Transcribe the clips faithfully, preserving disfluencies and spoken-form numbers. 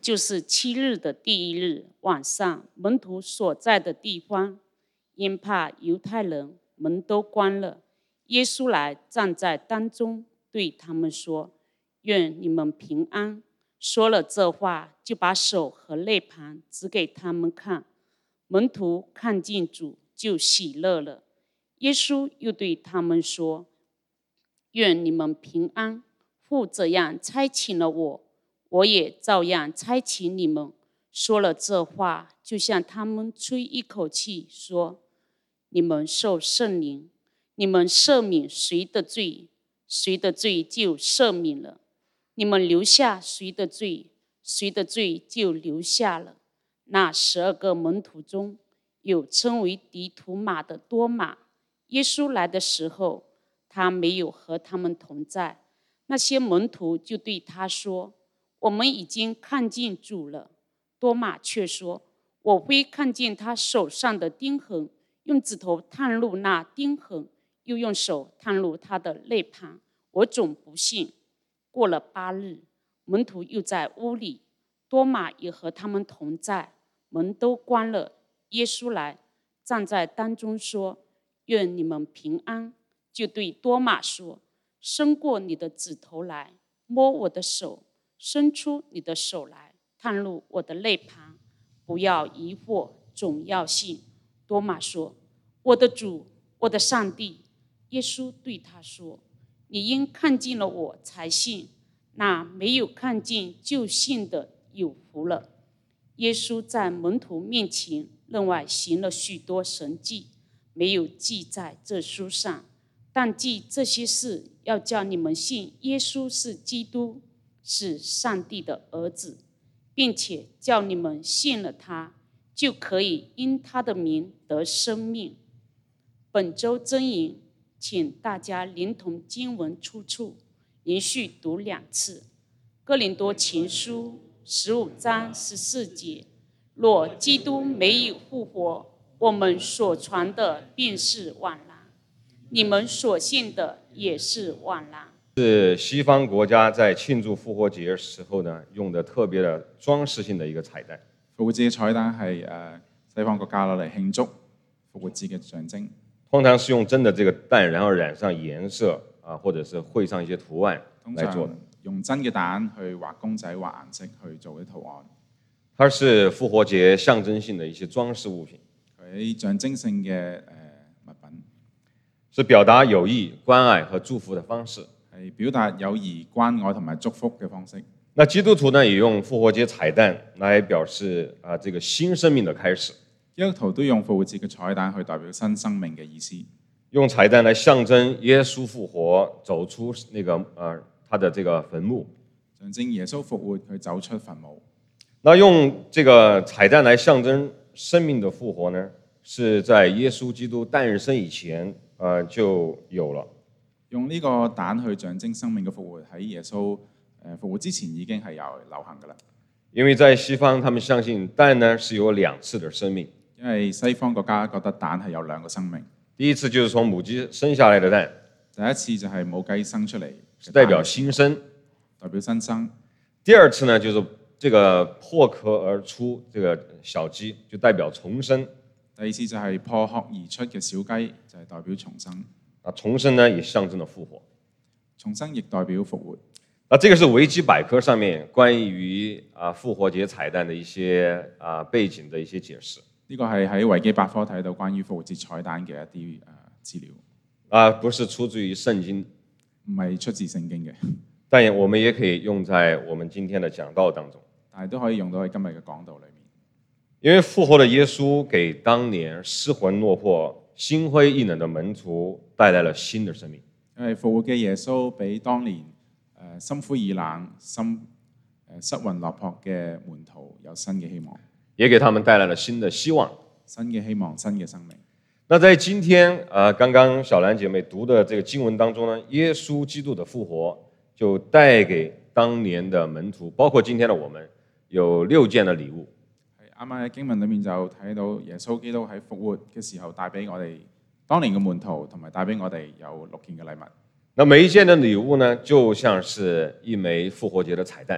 就是七日的第一日晚上，门徒所在的地方，因怕犹太人，门都关了。耶稣来站在当中，对他们说：愿你们平安。说了这话，就把手和肋旁指给他们看。门徒看见主，就喜乐了。耶稣又对他们说：愿你们平安。父这样差遣了我，我也照样差遣你们。说了这话，就向他们吹一口气，说：你们受圣灵。你们赦免谁的罪，谁的罪就赦免了；你们留下谁的罪，谁的罪就留下了。那十二个门徒中，有称为迪图马的多马。耶稣来的时候，他没有和他们同在。那些门徒就对他说：我们已经看见主了。多马却说：我非看见他手上的钉痕，用指头探入那钉痕，又用手探入他的肋旁，我总不信。过了八日，门徒又在屋里，多马也和他们同在，门都关了。耶稣来站在当中说：愿你们平安。就对多马说：伸过你的指头来，摸我的手，伸出你的手来，探入我的肋旁，不要疑惑，总要信。多马说：我的主，我的上帝。耶稣对他说：你因看见了我才信，那没有看见就信的有福了。耶稣在门徒面前另外行了许多神迹，没有记在这书上，但记这些事，要叫你们信耶稣是基督，是上帝的儿子，并且叫你们信了他，就可以因他的名得生命。本周箴言，请大家连同经文出处连续读两次。哥林多前书十五章十四节：若基督没有复活，我们所传的便是枉然，你们所信的也是枉然。 是西方國家在慶祝復活節時候呢，用的特別的裝飾性的一個彩蛋。 復活節嘅彩蛋係誒西方國家攞嚟慶祝復活節嘅象徵。 通常是用真的這個蛋，然後染上顏色啊，或者是繪上一些圖案來做的。 用真嘅蛋去畫公仔、畫顏色去做啲圖案。 它是復活節象徵性的一些裝飾物品。 佢象徵性嘅誒物品， 是表達友誼、關愛和祝福的方式。 係表達友誼、關愛同埋祝福嘅方式。 那基督徒呢，也用復活節彩蛋來表示啊，這個新生命的開始。 基督徒都用復活節嘅彩蛋去代表新生命嘅意思。 用彩蛋來象徵耶穌復活，走出那個呃他的這個墳墓。 象徵耶穌復活，佢走出墳墓。 那用這個彩蛋來象徵生命的復活呢，是在耶穌基督誕生以前，呃就有了。 用呢個蛋去象徵生命嘅復活，喺耶穌誒復活之前已經係有流行㗎啦。 因為在西方，他們相信蛋呢是有兩次的生命。 因為西方國家覺得蛋係有兩個生命。 第一次就是從母雞生下來的蛋， 第一次就係母雞生出嚟， 代表新生， 代表新生。 第二次呢，就是這個破殼而出這個小雞，就代表重生。 第二次就係破殼而出嘅小雞，就係代表重生。 啊，重生呢也象徵了復活， 重生亦代表復活。 那這個是維基百科上面關於啊復活節彩蛋的一些啊背景的一些解釋。 呢個係喺維基百科睇到關於復活節彩蛋嘅一啲誒資料。 啊，不是出自於聖經， 唔係出自聖經嘅， 但我們也可以用在我們今天的講道當中。 但係都可以用到喺今日嘅講道裏面。 因為復活的耶穌給當年失魂落魄、心灰意冷的門徒帶來了新的生命。 因為復活嘅耶穌俾當年誒心灰意冷、心誒失魂落魄嘅門徒有新嘅希望。 也給他們帶來了新的希望， 新嘅希望，新嘅生命。 那在今天啊、呃，剛剛小蘭姐妹讀的這個經文當中呢，耶穌基督的復活就帶給當年的門徒，包括今天的我們，有六件的禮物。 係啱啱喺經文裏面就睇到耶穌基督喺復活嘅時候帶俾我哋當年嘅門徒，同埋帶俾我哋有六件嘅禮物。 那每一件的禮物呢，就像是一枚復活節的彩蛋。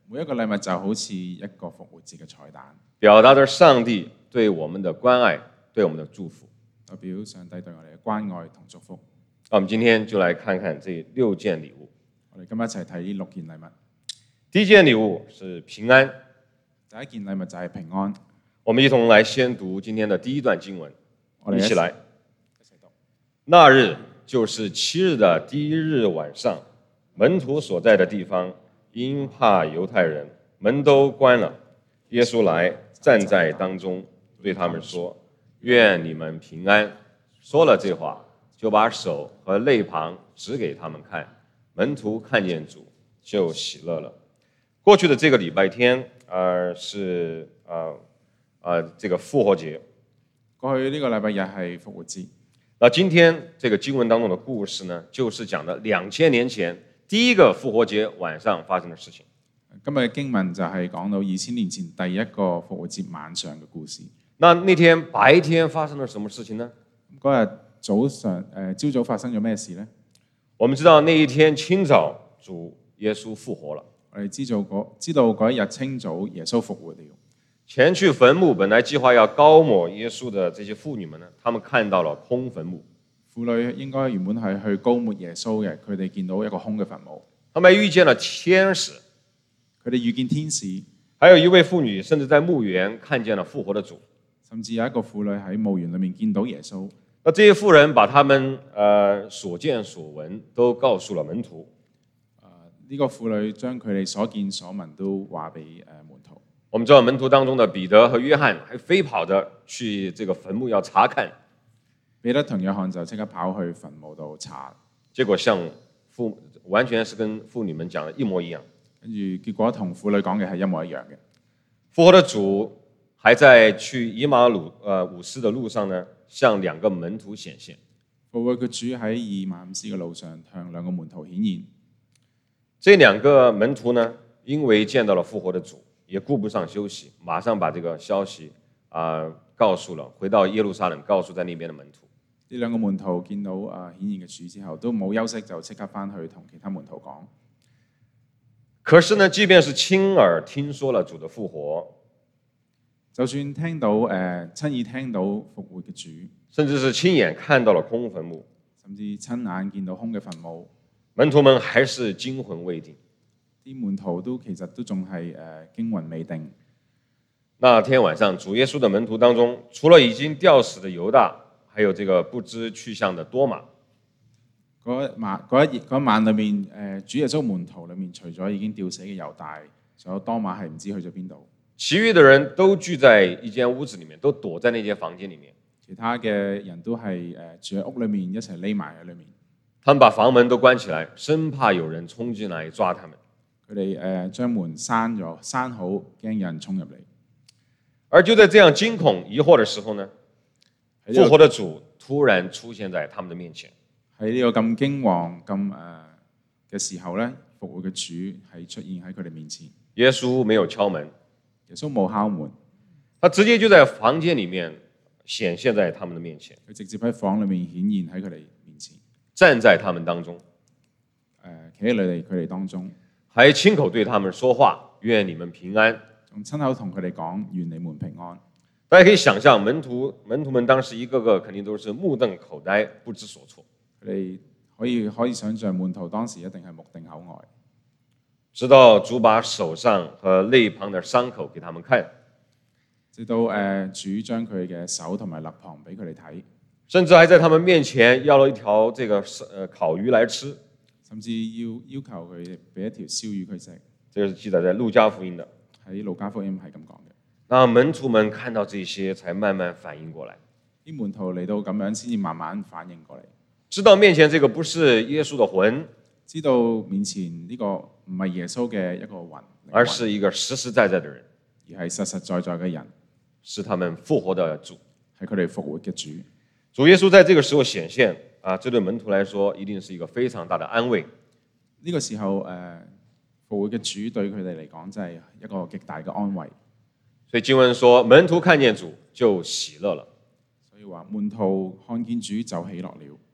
每一個禮物就好似一個復活節嘅彩蛋， 表達着上帝對我們的關愛，對我們的祝福。 代表上帝對我哋嘅關愛同祝福。 我們今天就來看看這六件禮物。 我哋今日一齊睇呢六件禮物。 第一件禮物是平安。 第一件禮物就係平安。 我們一同來先讀今天的第一段經文， 我哋一起來。 一齊讀。 那日就是七日的第一日晚上，門徒所在的地方，因怕猶太人，門都關了。耶穌來站在當中，對他們說：願你們平安。說了這話，就把手和肋旁指給他們看。門徒看見主，就喜樂了。過去的這個禮拜天，呃，是呃呃這個復活節。 過去呢個禮拜日係復活節。 那今天這個經文當中的故事呢，就是講的兩千年前第一個復活節晚上發生的事情。 今日嘅經文就係講到二千年前第一個復活節晚上嘅故事。 那那天白天發生了什麼事情呢？ 嗰日早上誒朝早發生咗咩事呢？ 我們知道那一天清早主耶穌復活了。 我哋知道嗰知道嗰一日清早耶穌復活了。 前去墳墓本來計劃要膏抹耶穌的這些婦女們呢，他們看到了空墳墓。 婦女應該原本係去膏抹耶穌嘅，佢哋見到一個空嘅墳墓。 他們遇見了天使， 佢哋遇見天使。 還有一位婦女甚至在墓園看見了復活的主。 甚至有一個婦女喺墓園裏面見到耶穌。 那這些婦人把他們呃所見所聞都告訴了門徒。 呃呢、這個婦女將佢哋所見所聞都話俾誒門徒。 我們知道門徒當中的彼得和約翰還飛跑着去這個墳墓要查看。 彼得同約翰就即刻跑去墳墓度查， 結果像婦完全是跟婦女們講的一模一樣。 跟住結果同婦女講嘅係一模一樣嘅。 復活的主還在去以馬忤呃午斯的路上呢，向兩個門徒顯現。 復活嘅主喺以馬忤斯嘅路上向兩個門徒顯現。 這兩個門徒呢，因為見到了復活的主，也顧不上休息，馬上把這個消息啊、呃、告訴了回到耶路撒冷，告訴在那邊的門徒。 呢兩個門徒見到啊顯現嘅主之後，都冇休息就即刻翻去同其他門徒講。 可是呢，即便是親耳聽說了主的復活， 就算聽到誒、呃、親耳聽到復活嘅主， 甚至是親眼看到了空墳墓， 甚至親眼見到空嘅墳墓， 門徒們還是驚魂未定。 啲門徒都其實都仲係誒驚魂未定。 那天晚上，主耶穌的門徒當中，除了已經吊死的猶大，還有這個不知去向的多馬。 嗰一晚嗰一嗰一晚裏面，誒主耶穌門徒裏面，除咗已經吊死嘅猶大，仲有多馬係唔知去咗邊度。 其餘的人都聚在一間屋子裡面，都躲在那間房間裡面。 其他嘅人都係誒住喺屋裏面，一齊匿埋喺裏面。 他們把房門都關起來，生怕有人衝進來抓他們。 佢哋誒將門閂咗，閂好，驚有人衝入嚟。 而就在這樣驚恐疑惑的時候呢，復活的主突然出現在他們的面前。 喺呢個咁驚惶咁誒嘅時候咧，復活嘅主係出現喺佢哋面前。 耶穌沒有敲門， 耶穌冇敲門， 他直接就在房間裡面顯現在他們的面前。 佢直接喺房裏面顯現喺佢哋面前， 站在他們當中， 誒企喺佢哋佢哋當中， 還親口對他們說話：願你們平安。 仲親口同佢哋講：願你們平安。 大家可以想象，門徒門徒們當時一個個肯定都是目瞪口呆，不知所措。 佢哋可以可以想象，門徒當時一定係目定口呆。 直到主把手上和肋旁的傷口給他們看， 直到誒、呃、主將佢嘅手同埋肋旁俾佢哋睇， 甚至還在他們面前要了一條這個呃烤魚來吃， 甚至要要求佢俾一條燒魚佢食。 這個是記載在路加福音的。 喺路加福音係咁講嘅。 那門徒們看到這些，才慢慢反應過來。 啲門徒嚟到咁樣，先至慢慢反應過嚟。 知道面前這個不是耶穌的魂， 知道面前呢個唔係耶穌嘅一個魂， 而是一個實實在在的人， 而係實實在在嘅人， 是他們復活的主， 係佢哋復活嘅主。 主耶穌在這個時候顯現啊，這對門徒來說一定是一個非常大的安慰。 呢個時候誒，復活嘅主對佢哋嚟講，真係一個極大嘅安慰。 所以經文說，門徒看見主就喜樂了。 所以話門徒看見主就喜樂了。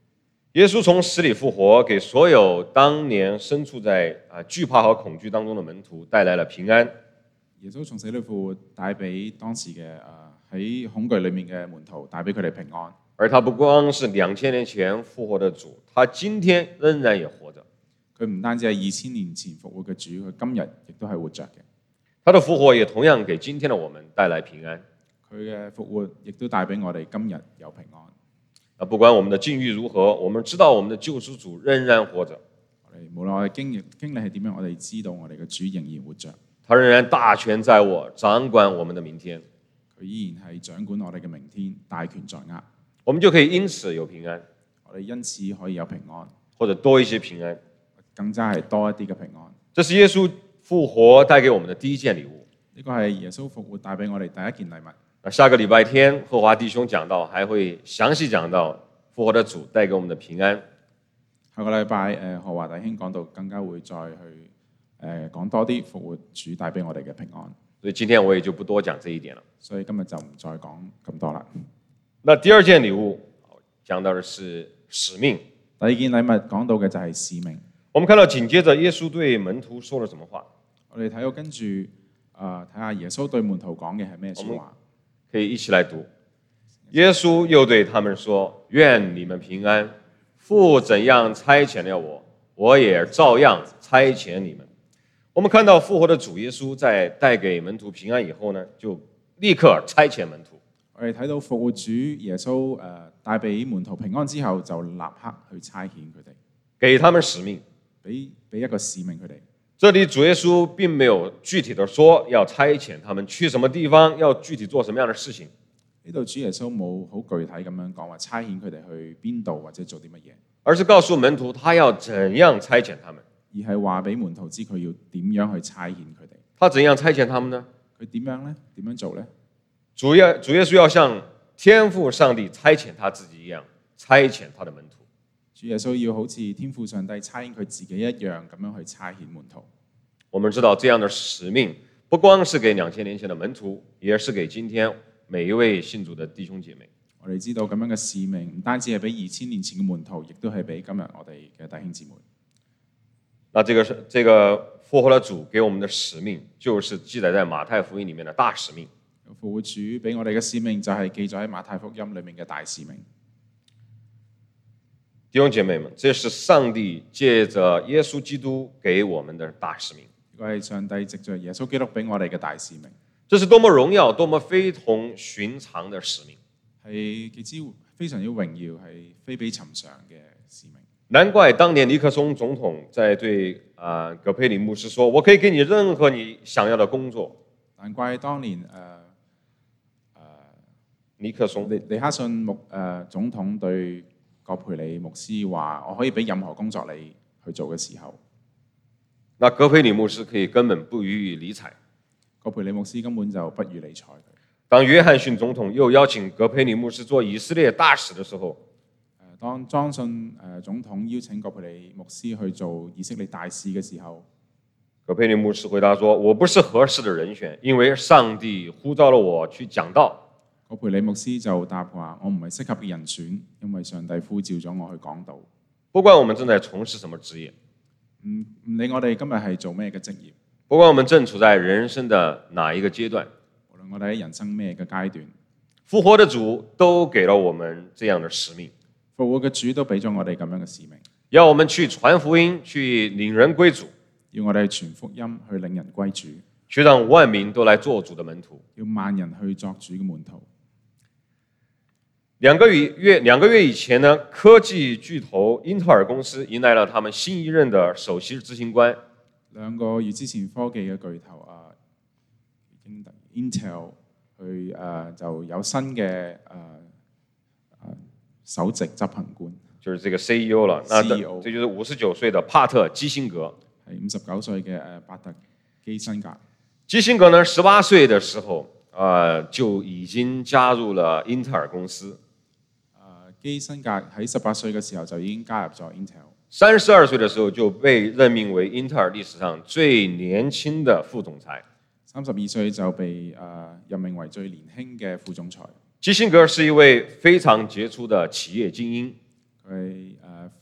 耶穌從死裡復活，給所有當年身處在啊懼怕和恐懼當中的門徒帶來了平安。 耶穌從死裡復活，帶俾當時嘅誒喺恐懼裡面嘅門徒，帶俾佢哋平安。 而他不光是兩千年前復活的主，他今天仍然也活着。 佢唔單止係二千年前復活嘅主，佢今日亦都係活着嘅。 他的復活也同樣給今天的我們帶來平安。 佢嘅復活亦都帶俾我哋今日有平安。 啊，不管我們的境遇如何，我們知道我們的救贖主仍然活着。 我哋無論我哋經歷經歷係點樣，我哋知道我哋嘅主仍然活着。 他仍然大權在握，掌管我們的明天。 佢依然係掌管我哋嘅明天，大權在握。 我們就可以因此有平安， 我哋因此可以有平安， 或者多一些平安， 更加係多一啲嘅平安。 這是耶穌復活帶給我們的第一件禮物。 呢個係耶穌復活帶俾我哋第一件禮物。 那下個禮拜天，荷華弟兄講到，還會詳細講到復活的主帶給我們的平安。 下個禮拜誒荷華弟兄講到，更加會再去誒講多啲復活主帶俾我哋嘅平安。 所以今天我也就不多講這一點了。 所以今日就唔再講咁多啦。 那第二件禮物講到的是使命。 第二件禮物講到嘅就係使命。 我們看到緊接着耶穌對門徒說了什麼話？ 我哋睇到跟住誒睇下耶穌對門徒講嘅係咩説話。 可以一起來讀。耶穌又對他們說：願你們平安。父怎樣差遣了我，我也照樣差遣你們。我們看到復活的主耶穌在帶給門徒平安以後呢，就立刻差遣門徒。 我哋睇到復活主耶穌誒帶俾門徒平安之後，就立刻去差遣佢哋， 給他們使命， 俾俾一個使命佢哋。 這裡主耶穌並沒有具體的說要差遣他們去什麼地方，要具體做什麼樣的事情。 呢度主耶穌冇好具體咁樣講話差遣佢哋去邊度或者做啲乜嘢， 而是告訴門徒他要怎樣差遣他們， 而係話俾門徒知佢要點樣去差遣佢哋。 他怎樣差遣他們呢？ 佢點樣呢？點樣做呢？ 主耶主耶穌要像天父上帝差遣他自己一樣，差遣他的門徒。 主耶穌要好似天父上帝差遣佢自己一樣咁樣去差遣門徒。 我們知道這樣的使命不光是給兩千年前的門徒，也是給今天每一位信主的弟兄姐妹。 我哋知道咁樣嘅使命唔單止係俾二千年前嘅門徒，亦都係俾今日我哋嘅弟兄姊妹。 那這個是這個復活的主給我們的使命，就是記載在馬太福音裡面的大使命。 復活主俾我哋嘅使命就係記載喺馬太福音裡面嘅大使命。 弟兄姐妹們，這是上帝借着耶穌基督給我們的大使命。 呢個係上帝藉着耶穌基督俾我哋嘅大使命。 這是多麼榮耀、多麼非同尋常的使命， 係極之非常之榮耀，係非比尋常嘅使命。 難怪當年尼克松總統在對啊、呃、葛培理牧師說：我可以給你任何你想要的工作。 難怪當年誒誒、呃、 尼克松尼尼克遜牧誒、呃、總統對葛培理牧師話：我可以俾任何工作你去做嘅時候， 那葛培理牧師可以根本不予以理睬。 葛培理牧師根本就不予理睬佢。 當約翰遜總統又邀請葛培理牧師做以色列大使的時候， 誒當莊信誒總統邀請葛培理牧師去做以色列大使嘅時候， 葛培理牧師回答說：我不是合適的人選，因為上帝呼召了我去講道。 葛培理牧師就答話：我唔係適合嘅人選，因為上帝呼召咗我去講道。 不管我們正在從事什麼職業， 唔唔理我哋今日係做咩嘅職業， 不管我們正處在人生的哪一個階段， 無論我哋喺人生咩嘅階段， 復活的主都給了我們這樣的使命。 復活嘅主都俾咗我哋咁樣嘅使命， 要我們去傳福音，去領人歸主， 要我哋去傳福音，去領人歸主， 去讓萬民都來做主的門徒。 要萬人去作主嘅門徒。 兩個月兩個月以前呢，科技巨頭英特爾公司迎來了他們新一任的首席執行官。 兩個月之前，科技嘅巨頭啊 Intel 佢誒、呃、就有新嘅誒誒首席執行官， 就是這個 C E O 了。那 C E O 這就是五十九歲的帕特基辛格， 係五十九歲嘅誒帕特基辛格。 基辛格呢，十八歲的時候啊、呃、就已經加入了英特爾公司。 基辛格喺十八歲嘅時候就已經加入咗 Intel， 三十二歲嘅時候就被任命為英特爾歷史上最年輕的副總裁。 三十二歲就被誒、呃、任命為最年輕嘅副總裁。 基辛格是一位非常傑出的企業精英， 佢誒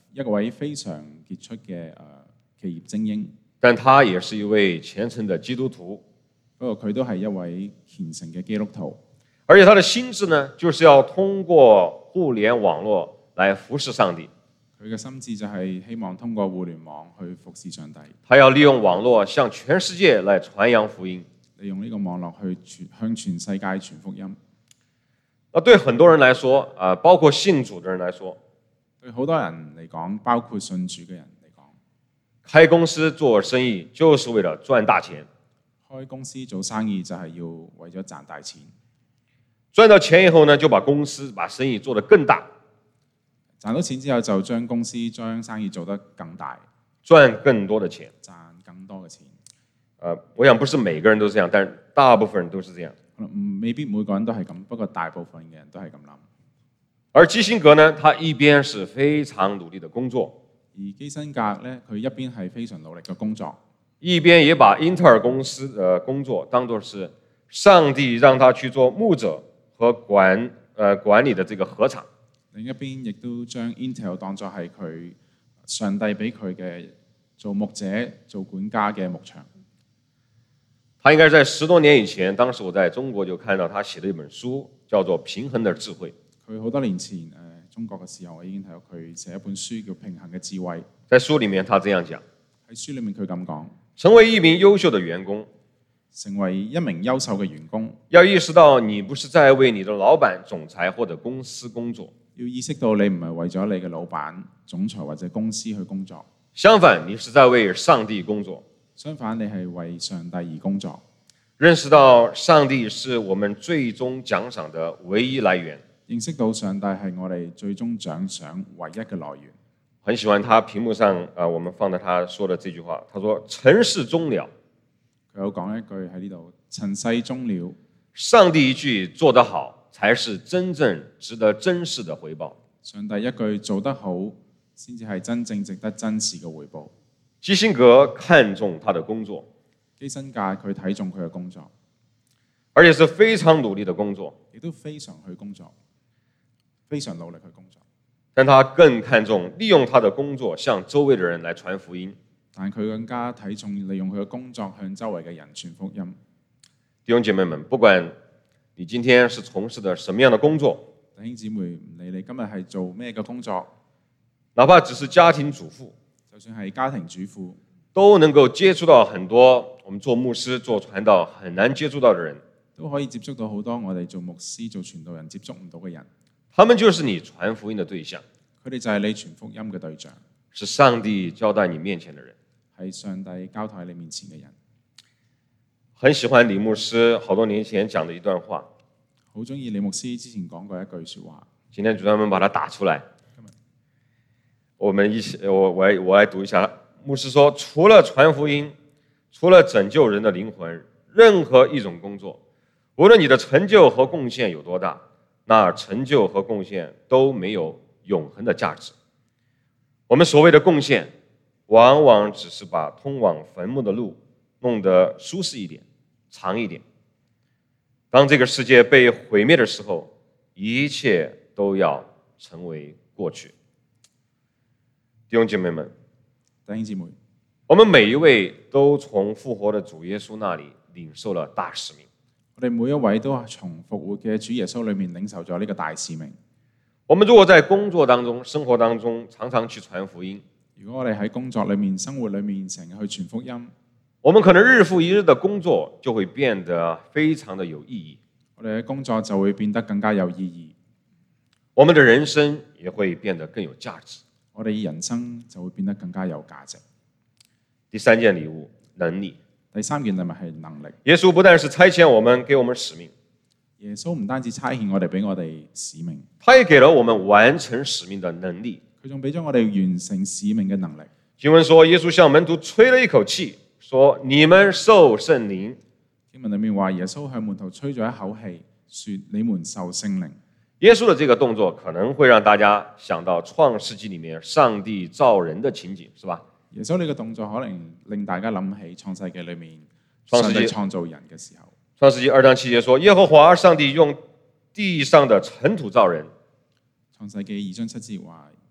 一位非常傑出嘅誒、呃、企業精英， 但他也是一位虔誠的基督徒。 不過佢都係一位虔誠嘅基督徒， 而且他的心智呢，就是要通過互聯網絡來服侍上帝。 佢嘅心志就係希望通過互聯網去服侍上帝。 他要利用網絡向全世界來傳揚福音， 利用呢個網絡去傳向全世界傳福音。 那對很多人來說，啊，包括信主的人來說， 對好多人嚟講，包括信主嘅人嚟講， 開公司做生意就是為了賺大錢。 開公司做生意就係要為咗賺大錢。 賺到錢以後呢，就把公司、把生意做得更大。 賺到錢之後，就將公司、將生意做得更大， 賺更多的錢， 賺更多嘅錢。 呃，我想不是每個人都這樣，但是大部分人都是這樣。 可能未必每個人都係咁，不過大部分嘅人都係咁諗。 而基辛格呢，他一邊是非常努力的工作， 而基辛格呢，佢一邊係非常努力嘅工作， 一邊也把英特爾公司的工作當作是上帝讓他去做牧者和管呃管理的這個禾場。 另一邊亦都將 Intel 當作係佢上帝俾佢嘅做牧者、做管家嘅牧場。 他應該是在十多年以前，當時我在中國就看到他寫的一本書，叫做《平衡的智慧》。 佢好多年前誒、呃、中國嘅時候，我已經睇到佢寫一本書叫《平衡嘅智慧》。 在書裡面，他這樣講： 喺書裡面佢咁講， 成為一名優秀的員工， 成為一名優秀嘅員工， 要意識到你不是在為你的老闆、總裁或者公司工作。 要意識到你唔係為咗你嘅老闆、總裁或者公司去工作， 相反，你是在為上帝工作。 相反，你係為上帝而工作。 認識到上帝是我們最終獎賞的唯一來源。 認識到上帝係我哋最終獎賞唯一嘅來源。 很喜歡他屏幕上啊，我們放的他說的這句話，他說：塵世終了。 佢有講一句喺呢度：塵世終了。 上帝一句做得好，才是真正值得珍視的回報。 上帝一句做得好，先至係真正值得珍視嘅回報。 基辛格看重他的工作， 基辛格佢睇重佢嘅工作， 而且是非常努力的工作， 亦都非常去工作，非常努力去工作。 但他更看重利用他的工作向周圍的人來傳福音。 但佢更加睇重利用佢嘅工作向周圍嘅人傳福音。 弟兄姐妹們，不管你今天是從事的什麼樣的工作， 弟兄姊妹，唔理你今日係做咩嘅工作， 哪怕只是家庭主婦， 就算係家庭主婦， 都能夠接觸到很多我們做牧師、做傳道很難接觸到的人。 都可以接觸到好多我哋做牧師、做傳道人接觸唔到嘅人。 他們就是你傳福音的對象， 佢哋就係你傳福音嘅對象， 是上帝交代你面前的人， 係上帝交託喺你面前嘅人。 很喜歡李牧師好多年前講的一段話， 好中意李牧師之前講過一句說話。 今天主專門把它打出來，我們一起，我我來我來讀一下。牧師說：除了傳福音，除了拯救人的靈魂，任何一種工作，無論你的成就和貢獻有多大，那成就和貢獻都沒有永恆的價值。我們所謂的貢獻，往往只是把通往墳墓的路弄得舒適一點、長一點。當這個世界被毀滅的時候，一切都要成為過去。弟兄姐妹們， 弟兄姊妹， 我們每一位都從復活的主耶穌那裡領受了大使命。 我哋每一位都係從復活嘅主耶穌裏面領受咗呢個大使命。 我們如果在工作當中、生活當中常常去傳福音， 如果我哋喺工作裏面、生活裏面成日去傳福音， 我們可能日復一日的工作就會變得非常的有意義。 我哋嘅工作就會變得更加有意義， 我們的人生也會變得更有價值。 我哋人生就會變得更加有價值。 第三件禮物，能力。 第三件禮物係能力。 耶穌不但是差遣我們，給我們使命。 耶穌唔單止差遣我哋俾我哋使命， 他也給了我們完成使命的能力。 佢仲俾咗我哋完成使命嘅能力。 經文說，耶穌向門徒吹了一口氣，說：你們受聖靈。 經文裏面話，耶穌向門徒吹咗一口氣，說：你們受聖靈。 耶穌的這個動作可能會讓大家想到創世紀裏面上帝造人的情景，是吧？ 耶穌呢個動作可能令大家諗起創世紀裏面創世紀上帝創造人嘅時候。 創世紀二章七節說：耶和華上帝用地上的塵土造人。 創世紀二章七節話，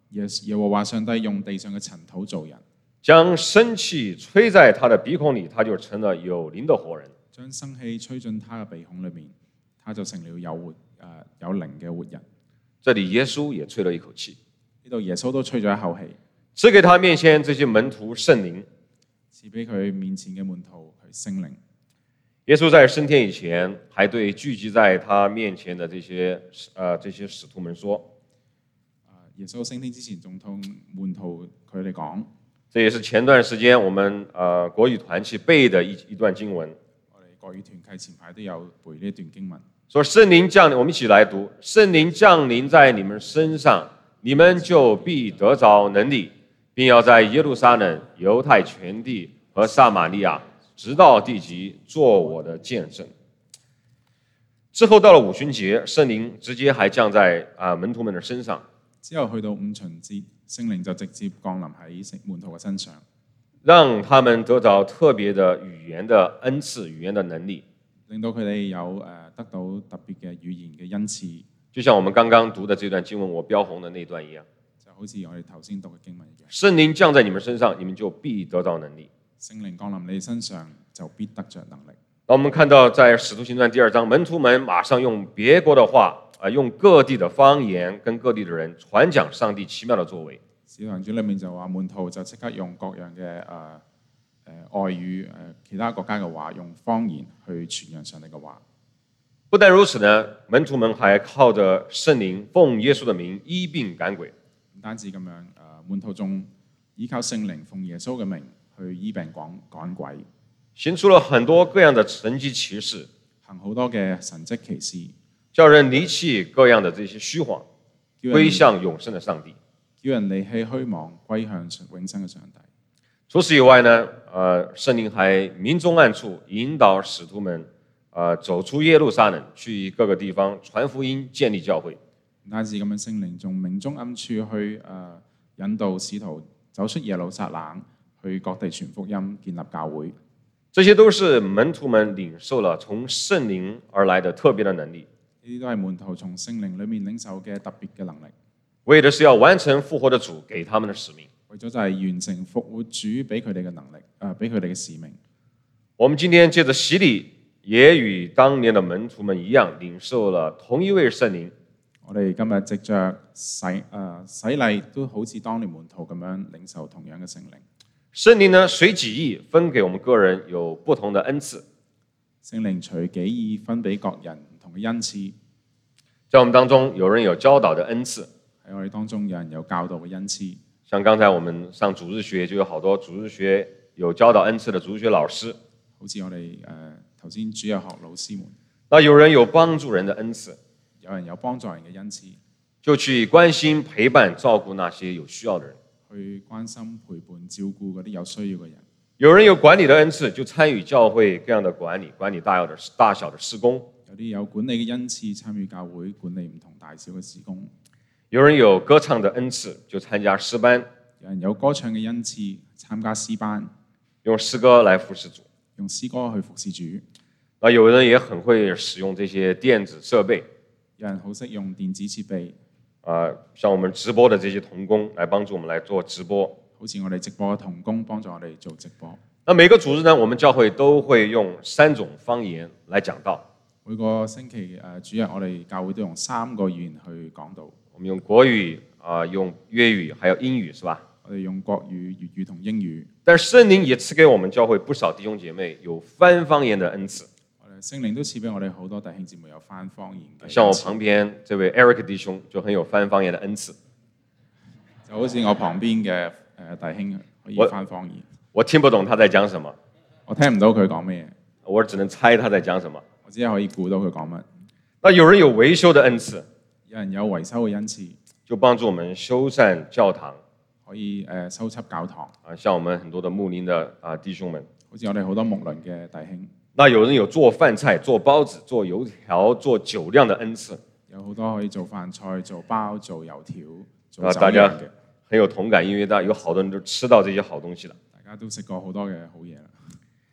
耶耶和華上帝用地上嘅塵土造人， 將生氣吹在他的鼻孔裡，他就成了有靈的活人。 將生氣吹進他嘅鼻孔裏面，他就成了有活誒、呃、有靈嘅活人。 這裡耶穌也吹了一口氣， 呢度耶穌都吹咗一口氣， 賜給他面前這些門徒聖靈， 賜俾佢面前嘅門徒佢聖靈。 耶穌在升天以前，還對聚集在他面前的這些呃這些使徒們說： 耶穌升天之前仲同門徒佢哋講， 這也是前段時間我們呃國語團契背的一一段經文。 我哋國語團契前排都有背呢一段經文。 說聖靈降臨，我們一起來讀：聖靈降臨在你們身上，你們就必得着能力，並要在耶路撒冷、猶太全地和撒瑪利亞，直到地極，做我的見證。之後到了五旬節，聖靈直接還降在啊門徒們的身上。 之後去到五旬節，聖靈就直接降臨喺門徒嘅身上， 讓他們得到特別的語言的恩賜、語言的能力， 令到佢哋有誒得到特別嘅語言嘅恩賜。 就像我們剛剛讀的這段經文，我標紅的那段一樣， 就好似我哋頭先讀嘅經文一樣。 聖靈降在你們身上，你們就必得到能力。 聖靈降臨你身上，就必得着能力。 那我們看到在使徒行傳第二章，門徒們馬上用別國的話，啊，用各地的方言跟各地的人傳講上帝奇妙的作為。 使徒行傳裏面就話門徒就即刻用各樣嘅誒誒外語誒、呃、其他國家嘅話，用方言去傳揚上帝嘅話。 不但如此呢，門徒們還靠着聖靈奉耶穌的名醫病趕鬼。 唔單止咁樣，誒、呃、門徒仲依靠聖靈奉耶穌嘅名去醫病趕趕鬼， 行出了很多各樣的神蹟奇事， 行好多嘅神蹟奇事， 叫人離棄各樣的這些虛謊，歸向永生的上帝。 叫人離棄虛妄，歸向永生嘅上帝。 除此以外呢，呃，聖靈還明中暗處引導使徒們，呃，走出耶路撒冷，去各個地方傳福音，建立教會。 唔單止咁樣，聖靈仲明中暗處去誒、呃、引導使徒走出耶路撒冷，去各地傳福音，建立教會。 這些都是門徒們領受了從聖靈而來的特別的能力。 呢啲都係門徒從聖靈裏面領受嘅特別嘅能力， 為的是要完成復活的主給他們的使命。 為咗就係完成復活主俾佢哋嘅能力，誒俾佢哋嘅使命。 我們今天借着洗禮，也與當年的門徒們一樣，領受了同一位聖靈。 我哋今日藉着洗誒、呃、洗禮，都好似當年門徒咁樣領受同樣嘅聖靈。 聖靈呢，隨己意分給我們個人有不同的恩賜。 聖靈隨己意分俾各人唔同嘅恩賜。 在我們當中，有人有教導的恩賜。 喺我哋當中，有人有教導嘅恩賜。 像剛才我們上主日學，就有好多主日學有教導恩賜的主日學老師。 好似我哋誒頭先主日學老師們。 那有人有幫助人的恩賜。 有人有幫助人嘅恩賜， 就去關心、陪伴、照顧那些有需要的人。 去關心、陪伴、照顧嗰啲有需要嘅人。 有人有管理的恩賜，就參與教會各樣的管理，管理大小的大小的事工。 有啲有管理嘅恩賜，參與教會管理唔同大小嘅事工。 有人有歌唱的恩賜，就參加詩班。 有人有歌唱嘅恩賜，參加詩班， 用詩歌來服侍主， 用詩歌去服侍主。 那有人也很會使用這些電子設備。 有人好識用電子設備， 啊，像我們直播的這些同工來幫助我們來做直播， 好似我哋直播嘅同工幫助我哋做直播。 那每個主日呢，我們教會都會用三種方言來講道。 每個星期誒主日，我哋教會都用三個語言去講道。 我們用國語啊，用粵語，還有英語，是吧？ 我哋用國語、粵語同英語。 但聖靈也賜給我們教會不少弟兄姐妹有翻方言的恩賜。 聖靈都賜俾我哋好多弟兄姊妹有翻方言嘅。 像我旁邊這位 Eric 弟兄就很有翻方言的恩賜。 就好似我旁邊嘅誒弟兄可以翻方言。 我，我聽不懂他在講什麼。 我聽唔到佢講咩， 我只能猜他在講什麼。 我只係可以估到佢講乜。 那有人有維修的恩賜， 有人有維修嘅恩賜， 就幫助我們修繕教堂， 可以誒修葺教堂。 啊，像我們很多的牧靈的啊弟兄們， 好似我哋好多牧靈嘅弟兄。 那有人有做飯菜、做包子、做油條、做酒釀的恩賜， 有好多可以做飯菜、做包、做油條、做酒釀嘅。 大家很有同感，因為大有好多人都吃到這些好東西了。 大家都食過好多嘅好嘢啦。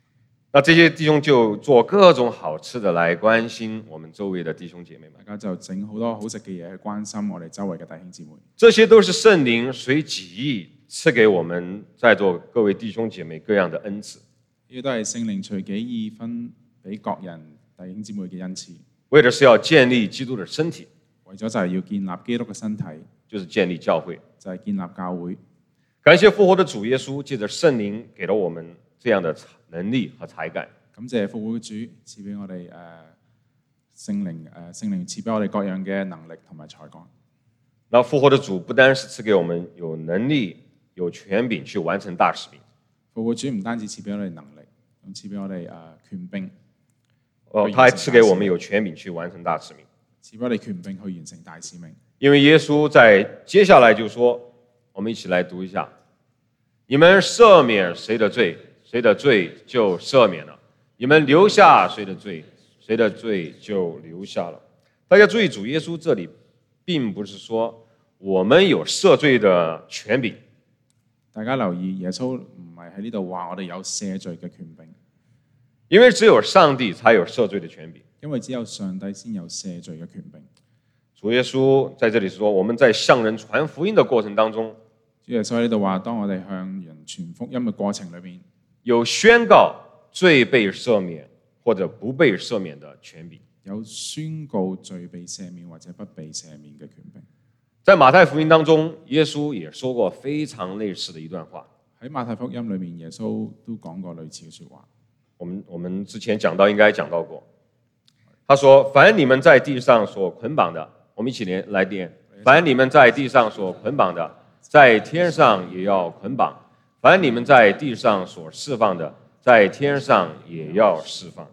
那這些弟兄就做各種好吃的來關心我們周圍的弟兄姐妹們。 大家就整好多好食嘅嘢去關心我哋周圍嘅弟兄姊妹。 這些都是聖靈隨己意賜給我們在座各位弟兄姐妹各樣的恩賜。 呢啲都係聖靈隨己意分俾各人弟兄姊妹嘅恩賜， 為的是要建立基督的身體， 為咗就係要建立基督嘅身體， 就是建立教會， 就係建立教會。 感謝復活的主耶穌，借着聖靈給了我們這樣的能力和才幹。 感謝復活嘅主賜俾我哋誒聖靈誒聖靈賜俾我哋各樣嘅能力同埋才幹。 那復活的主不單是賜給我們有能力、有權柄去完成大使命。 復活主唔單止賜俾我哋能力，仲賜俾我哋誒權柄。 哦，他還賜給我們有權柄去完成大使命。 賜俾我哋權柄去完成大使命。 因為耶穌在接下來就說，我們一起來讀一下：你們赦免誰的罪，誰的罪就赦免了；你們留下誰的罪，誰的罪就留下了。大家注意，主耶穌這裡並不是說我們有赦罪的權柄。 大家留意，耶穌唔係喺呢度話我哋有赦罪嘅權柄， 因為只有上帝才有赦罪的權柄。 因為只有上帝先有赦罪嘅權柄。 主耶穌在這裡說，我們在向人傳福音的過程當中， 主耶穌喺呢度話，當我哋向人傳福音嘅過程裏面， 有宣告罪被赦免或者不被赦免的權柄， 有宣告罪被赦免或者不被赦免嘅權柄。 在馬太福音當中，耶穌也說過非常類似的一段話。 喺馬太福音裏面，耶穌都講過類似嘅說話。 我們我們之前講到，應該講到過。他說：凡你們在地上所捆綁的，我們一起連來念：凡你們在地上所捆綁的，在天上也要捆綁；凡你們在地上所釋放的，在天上也要釋放。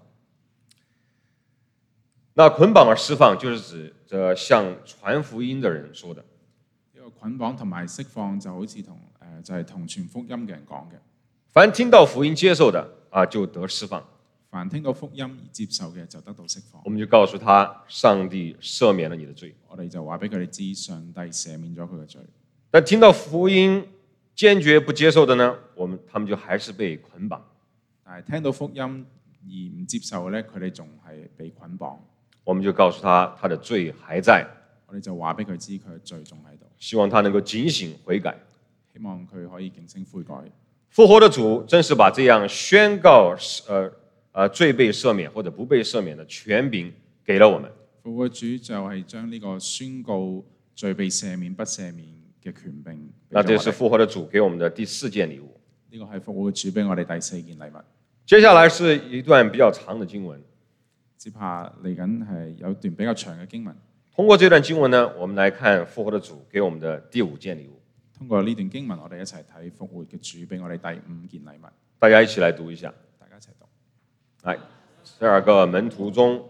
那捆綁和釋放，就是指着向傳福音的人說的。 呢個捆綁同埋釋放就好似同誒就係同傳福音嘅人講嘅。 凡聽到福音接受的啊，就得釋放。 凡聽到福音而接受嘅就得到釋放。 我們就告訴他，上帝赦免了你的罪。 我哋就話俾佢哋知，上帝赦免咗佢嘅罪。 但聽到福音堅決不接受的呢，我們他們就還是被捆綁。 但係聽到福音而唔接受咧，佢哋仲係被捆綁。 我們就告訴他，他的罪還在。 我哋就話俾佢知，佢嘅罪仲喺度。 希望他能夠警醒悔改。 希望佢可以警醒悔改。 復活的主真是把這樣宣告，呃呃罪被赦免或者不被赦免的權柄給了我們。 復活主就係將呢個宣告罪被赦免不赦免嘅權柄。 那這是復活的主給我們的第四件禮物。 呢個係復活主俾我哋第四件禮物。 接下來是一段比較長的經文。 接下嚟緊係有段比較長嘅經文。 通過這段經文呢，我們來看復活的主給我們的第五件禮物。 通過呢段經文，我哋一齊睇復活嘅主俾我哋第五件禮物。 大家一起來讀一下。 大家一齊讀。 來，十二個門徒中，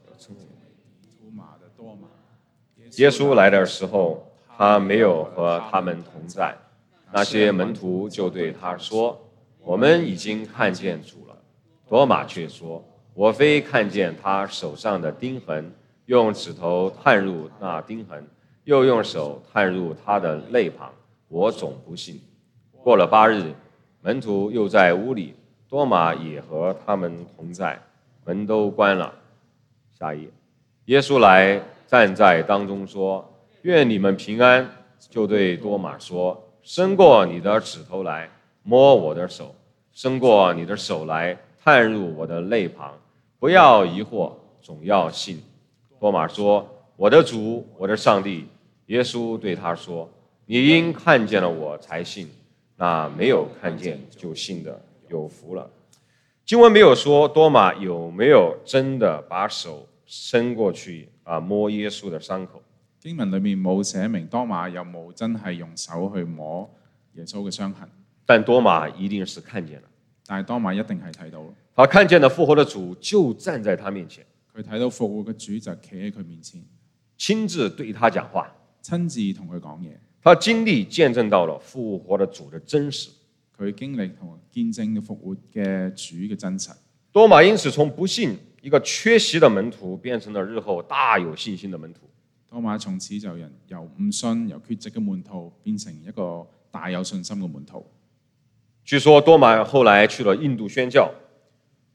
耶穌來的時候，他沒有和他們同在。那些門徒就對他說：我們已經看見主了。多馬卻說：我非看見他手上的釘痕，用指頭探入那釘痕，又用手探入他的肋旁，我總不信。過了八日，門徒又在屋裡，多馬也和他們同在，門都關了。下一頁，耶穌來站在當中說：願你們平安。就對多馬說：伸過你的指頭來，摸我的手；伸過你的手來，探入我的肋旁。不要疑惑，總要信。多馬說：我的主，我的上帝。耶穌對他說：你因看見了我才信，那沒有看見就信的有福了。經文沒有說多馬有沒有真的把手伸過去啊摸耶穌的傷口。 經文裏面冇寫明多馬有冇真係用手去摸耶穌嘅傷痕， 但多馬一定是看見了。 但係多馬一定係睇到， 他看見了復活的主就站在他面前， 佢睇到復活嘅主就企喺佢面前， 親自對他講話， 親自同佢講嘢。 他經歷見證到了復活的主的真實， 佢經歷同見證復活嘅主嘅真實。 多馬因此從不信一個缺席的門徒，變成了日後大有信心的門徒。 多馬從此就人由唔信、由缺席嘅門徒，變成一個大有信心嘅門徒。 據說多馬後來去了印度宣教。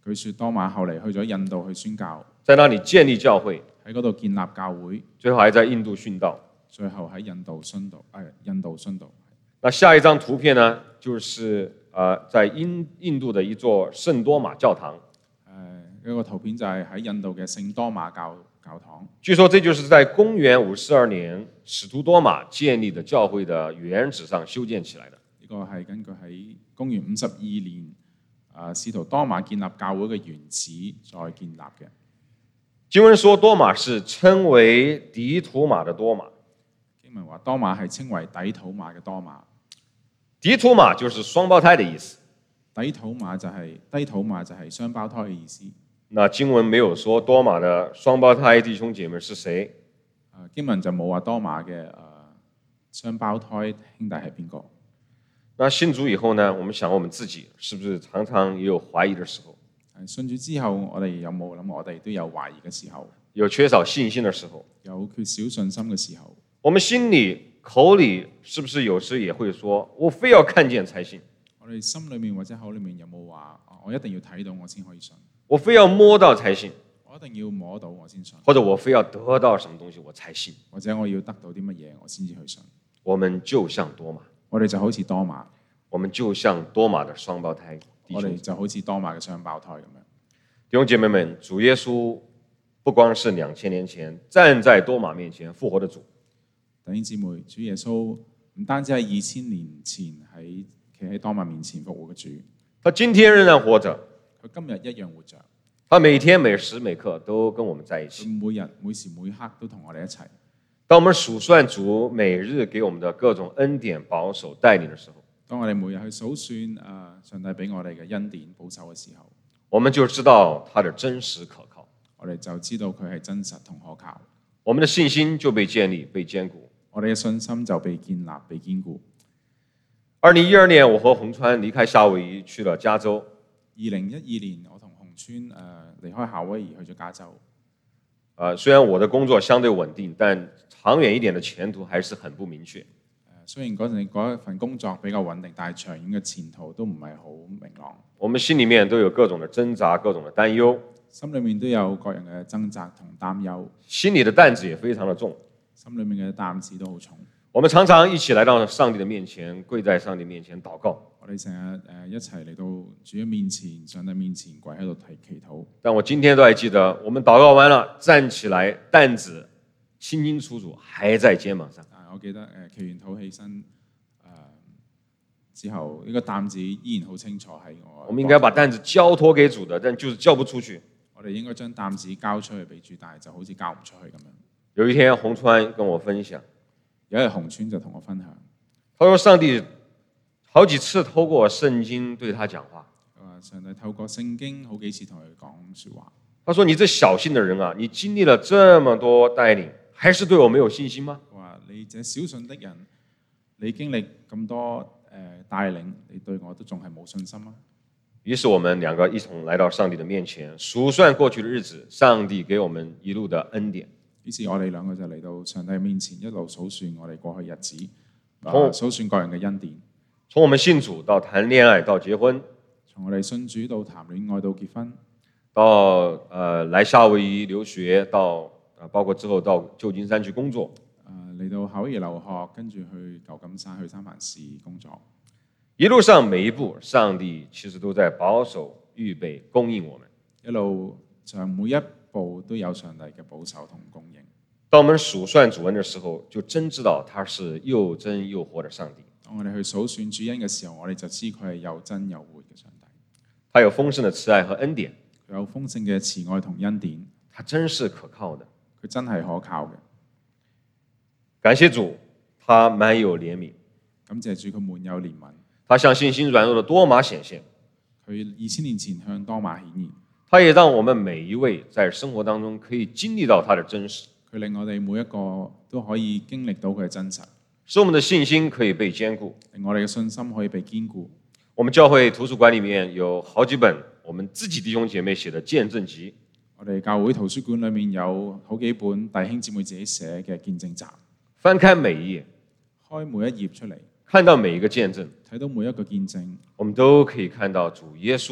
據説多馬後嚟去咗印度去宣教， 在那裡建立教會， 喺嗰度建立教會， 最後還在印度殉道。 最後喺印度殉道，誒、印度殉道。 那下一張圖片呢，就是呃在印印度的一座聖多馬教堂。 誒一個圖片就係喺印度嘅聖多馬教教堂。 據說這就是在公元五四二年使徒多馬建立的教會的原址上修建起來的。 呢個係根據喺公元五十二年啊使徒多馬建立教會嘅原始再建立嘅。 經文說多馬是稱為底土馬的多馬。 經文話多馬係稱為底土馬嘅多馬。 底土馬就是雙胞胎的意思。 底土馬就係、是、低土馬就係雙胞胎嘅意思。 那經文沒有說多馬的雙胞胎弟兄姐妹是誰？ 啊經文就冇話多馬嘅誒雙胞胎兄弟係邊個？ 那信主以後呢？我們想我們自己是不是常常也有懷疑的時候？ 信主之後，我哋有冇諗我哋都有懷疑嘅時候？ 有缺少信心的時候？ 有缺少信心嘅時候？ 我們心裏口裏是不是有時也會說，我非要看見才信？ 我哋心裏面或者口裏面有冇話，我一定要睇到我先可以信？ 我非要摸到才信？ 我一定要摸到我先信？ 或者我非要得到什麼東西我才信？ 或者我要得到啲乜嘢我先至去信？ 我們就像多馬， 我哋就好似多馬， 我們就像多馬的雙胞胎。 我哋就好似多馬嘅雙胞胎咁樣。 弟兄姐妹們，主耶穌不光是兩千年前站在多馬面前復活的主。 弟兄姊妹，主耶穌唔單止係二千年前喺企喺多馬面前復活嘅主， 他今天仍然活着， 佢今日一樣活着， 他每天每時每刻都跟我們在一起。 佢每日每時每刻都同我哋一齊。 當我們數算主每日給我們的各種恩典、保守、帶領的時候， 當我哋每日去數算誒上帝俾我哋嘅恩典、保守嘅時候， 我們就知道他的真實可靠。 我哋就知道佢係真實同可靠。 我們的信心就被建立、被堅固。 我哋嘅信心就被建立、被堅固。 二零一二年，我和洪川離開夏威夷去了加州。 二零一二年，我同洪川誒離開夏威夷去咗加州。 呃，雖然我的工作相對穩定，但長遠一點的前途還是很不明確。 雖然嗰陣嗰一份工作比較穩定，但係長遠嘅前途都唔係好明朗。 我們心裡面都有各種的掙扎、各種的擔憂， 心裏面都有各樣嘅掙扎同擔憂， 心裡的擔子也非常的重， 心裏面嘅擔子都好重。 我們常常一起來到上帝的面前，跪在上帝面前禱告。 我哋成日誒一齊嚟到主嘅面前、上帝面前跪喺度祈祈禱。 但我今天都還記得，我們禱告完了，站起來，擔子清清楚楚還在肩膀上。 我記得誒祈完禱起身誒、呃、之後，呢、這個擔子依然好清楚喺我。 我們應該把擔子交託給主的，但就是交不出去。 我哋應該將擔子交出去俾主，但係就好似交唔出去咁樣。 有一天，洪川跟我分享， 有一日洪川就同我分享， 他說上帝好幾次透過聖經對他講話。 佢話上帝透過聖經好幾次同佢講説話。 他說：你這小信的人啊，你經歷了這麼多帶領，還是對我沒有信心嗎？ 你這小信的人，你經歷咁多誒帶領，你對我都仲係冇信心嗎？ 於是我們兩個一同來到上帝的面前，數算過去的日子，上帝給我們一路的恩典。 於是我哋兩個就嚟到上帝面前，一路數算我哋過去日子， 從數算各樣嘅恩典。 從我們信主到談戀愛到結婚， 從我哋信主到談戀愛到結婚， 到呃來夏威夷留學，到呃包括之後到舊金山去工作。 嚟到夏威夷留學，跟住去舊金山、去三藩市工作。 一路上每一步，上帝其實都在保守、預備、供應我們。 一路上每一步都有上帝嘅保守同供應。 當我們數算主恩的時候，就真知道他是又真又活的上帝。 當我哋去數算主恩嘅時候，我哋就知佢係又真又活嘅上帝。 他有豐盛的慈愛和恩典， 佢有豐盛嘅慈愛同恩典。 他真是可靠的， 佢真係可靠嘅。 感謝主，他滿有憐憫。 感謝主，佢滿有憐憫。 他向信心軟弱的多馬顯現。 佢二千年前向多馬顯現。 他也讓我們每一位在生活當中可以經歷到他的真實。 佢令我哋每一個都可以經歷到佢嘅真實， 使我們的信心可以被堅固， 令我哋嘅信心可以被堅固。 我們教會圖書館裡面有好幾本我們自己弟兄姐妹寫的見證集。 我哋教會圖書館裡面有好幾本弟兄姊妹自己寫嘅見證集。 翻開每一頁， 開每一頁出嚟， 看到每一個見證， 睇到每一個見證， 我們都可以看到主耶穌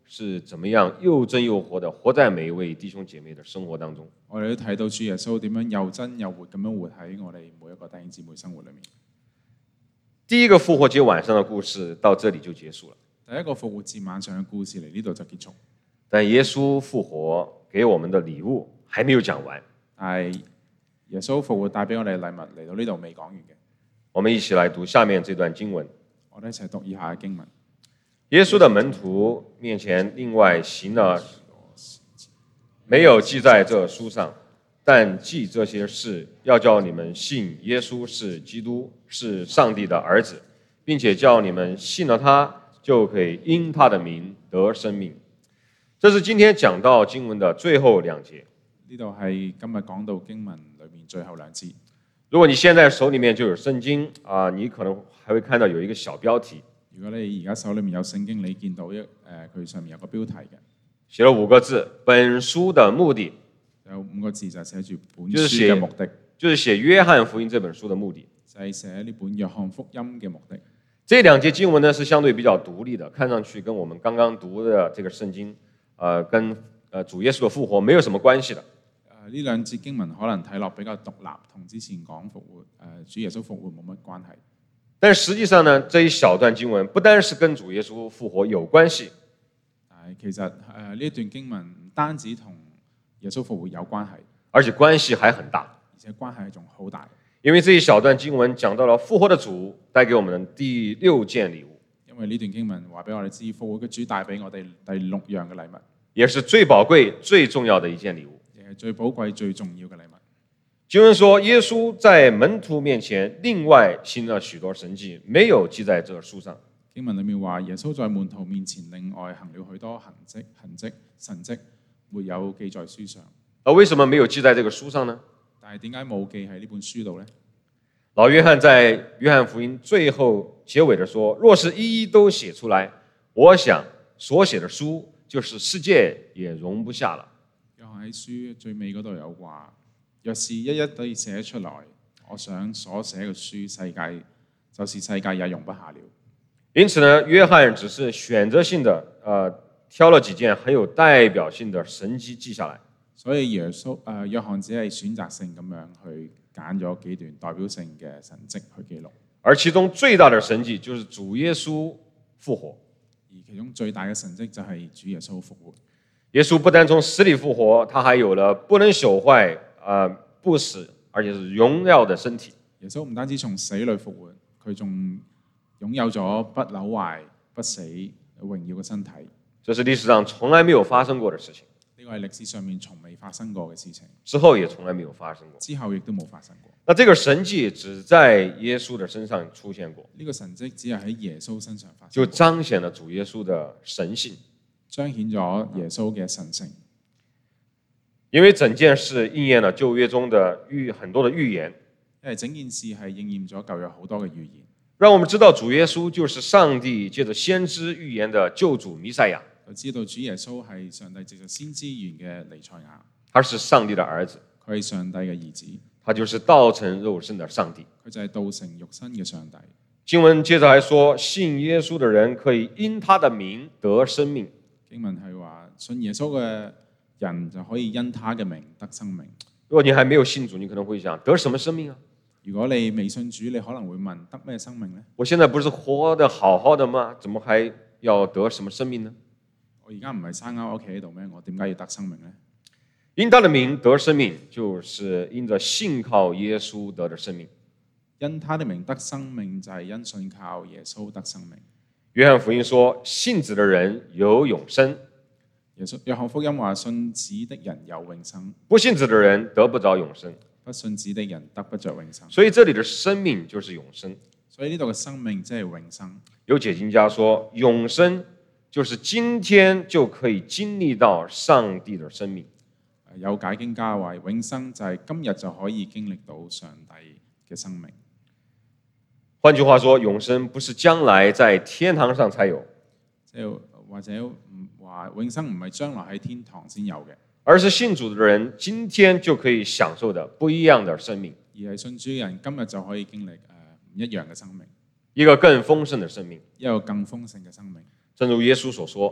是怎麼樣又真又活的活在每一位弟兄姐妹的生活當中。 我哋都睇到主耶穌點樣又真又活咁樣活喺我哋每一個弟兄姊妹生活裏面。 第一個復活節晚上的故事到這裡就結束了。 第一個復活節晚上嘅故事嚟呢度就結束。 但耶穌復活給我們的禮物還沒有講完。 但係耶穌復活帶俾我哋禮物嚟到呢度未講完嘅。 我們一起來讀下面這段經文。 我哋一齊讀以下嘅經文。 耶穌的門徒面前另外行了，沒有記在這書上，但記這些事，要叫你們信耶穌是基督，是上帝的兒子，並且叫你們信了他，就可以因他的名得生命。這是今天講到經文的最後兩節。 呢度係今日講到經文裏面最後兩節。 如果你現在手裡面就有聖經啊，你可能還會看到有一個小標題。 如果你而家手裏面有聖經，你見到一誒佢上面有個標題嘅， 寫了五個字：本書的目的。 有五個字就寫住本書嘅目的， 就是寫約翰福音這本書的目的， 就係寫呢本約翰福音嘅目的。 這兩節經文呢是相對比較獨立的，看上去跟我們剛剛讀的這個聖經，呃，跟呃主耶穌的復活沒有什麼關係的。 誒呢兩節經文可能睇落比較獨立，同之前講復活誒主耶穌復活冇乜關係。 但實際上呢，這一小段經文不單是跟主耶穌復活有關係， 但係其實誒呢一段經文唔單止同耶穌復活有關係， 而且關係還很大， 而且關係仲好大。 因為這一小段經文講到了復活的主帶給我們的第六件禮物， 因為呢段經文話俾我哋知，復活嘅主帶俾我哋第六樣嘅禮物， 也是最寶貴、最重要的一件禮物， 亦係最寶貴、最重要嘅禮物。 經文說，耶穌在門徒面前另外行了許多神蹟，沒有記在這書上。 經文裏面話，耶穌在門徒面前另外行了許多痕跡、痕跡、神跡，沒有記在書上。 而為什麼沒有記在這個書上呢？ 但係點解冇記喺呢本書度呢？ 老約翰在約翰福音最後結尾的說，若是一一都寫出來，我想所寫的書就是世界也容不下了。 約翰喺書最尾嗰度有話，若是一一都寫出來，我想所寫嘅書世界就是世界也容不下了。 因此呢，約翰只是選擇性的，呃，挑了幾件很有代表性的神蹟記下來。 所以耶穌誒、呃、約翰只係選擇性咁樣去揀咗幾段代表性嘅神蹟去記錄。 而其中最大的神蹟就是主耶穌復活。 而其中最大嘅神蹟就係主耶穌復活。 耶穌不單從死裡復活，他還有了不能朽壞、啊、呃、不死，而且是榮耀的身體。 耶穌唔單止從死裡復活，佢仲擁有咗不朽壞、不死、榮耀嘅身體。 這是歷史上從來沒有發生過的事情。 呢個係歷史上面從未發生過嘅事情， 之後也從來沒有發生過。 之後亦都冇發生過。 那這個神蹟只在耶穌的身上出現過。 呢個神蹟只係喺耶穌身上發生過， 就彰顯了主耶穌的神性， 彰顯咗耶穌嘅神性。 因為整件事應驗了舊約中的預很多的預言， 因為整件事係應驗咗舊約好多嘅預言， 讓我們知道主耶穌就是上帝借着先知預言的救主彌賽亞。 就知道主耶穌係上帝藉着先知預言嘅彌賽亞， 他是上帝的兒子， 佢係上帝嘅兒子， 他就是道成肉身的上帝， 佢就係道成肉身嘅上帝。 經文接着還說，信耶穌的人可以因他的名得生命。 經文係話，信耶穌嘅人就可以因他嘅名得生命。 如果你還沒有信主，你可能會想，得什麼生命啊？ 如果你未信主，你可能會問，得咩生命呢？ 我現在不是活得好好的嗎？怎麼還要得什麼生命呢？ 我而家唔係生喺屋企喺度咩？我點解要得生命呢？ 因他的名得生命，就是因着信靠耶穌得的生命。 因他的名得生命，就係因信靠耶穌得生命。 約翰福音說，信子的人有永生。 耶穌約翰福音話，信子的人有永生， 不信子的人得不着永生。 不信子的人得不着永生。 所以這裡的生命就是永生。 所以呢度嘅生命即係永生。 有解經家說，永生就是今天就可以經歷到上帝的生命。 有解經家話，永生就係今日就可以經歷到上帝嘅生命。 換句話說，永生不是將來在天堂上才有， 即係或者唔話永生唔係將來喺天堂先有嘅， 而是信主的人今天就可以享受的不一樣的生命， 而係信主嘅人今日就可以經歷誒唔一樣嘅生命， 一個更豐盛的生命。 一個更豐盛嘅生命。 正如耶穌所說，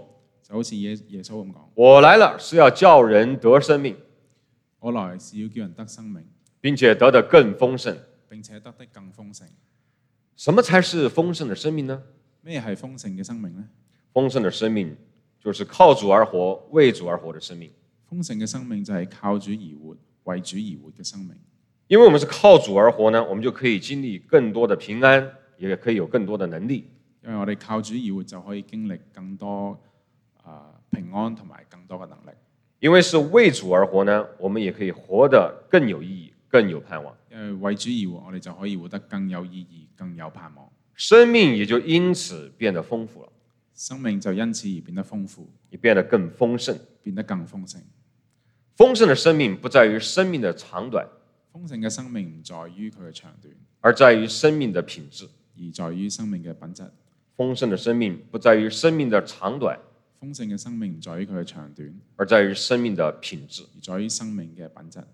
就好似耶耶穌咁講： 我來了是要叫人得生命， 我來是要叫人得生命， 並且得得更豐盛。 並且得的更豐盛。 什麼才是豐盛的生命呢？ 咩係豐盛嘅生命呢？ 豐盛的生命就是靠主而活、為主而活的生命。 豐盛嘅生命就係靠主而活、為主而活嘅生命。 因為我們是靠主而活呢，我們就可以經歷更多的平安，也可以有更多的能力。 因為我哋靠主而活，就可以經歷更多、呃、平安同埋更多嘅能力。 因為是為主而活呢，我們也可以活得更有意義、更有盼望。 因為為主而活，我哋就可以活得更有意義、更有盼望。 生命也就因此變得豐富了， 生命就因此而變得豐富， 也變得更豐盛。 變得更豐盛。 豐盛的生命不在於生命的長短， 豐盛嘅生命唔在於佢嘅長短， 而在於生命的品質。 而在於生命嘅品質。 豐盛的生命不在於生命的長短， 豐盛嘅生命唔在於佢嘅長短， 而在於生命的品質。 而在於生命嘅品質。